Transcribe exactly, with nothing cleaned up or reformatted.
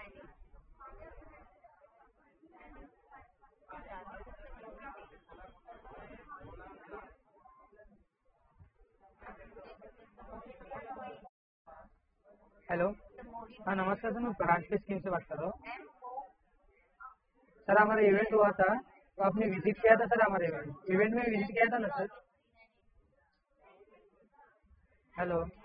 Hello. हाँ नमस्कार sir, मैं पराग के स्कीम से बात कर रहा हूँ। सर हमारा इवेंट हुआ था तो आपने विजिट किया था सर, हमारे इवेंट इवेंट में विजिट किया था ना सर। हेलो।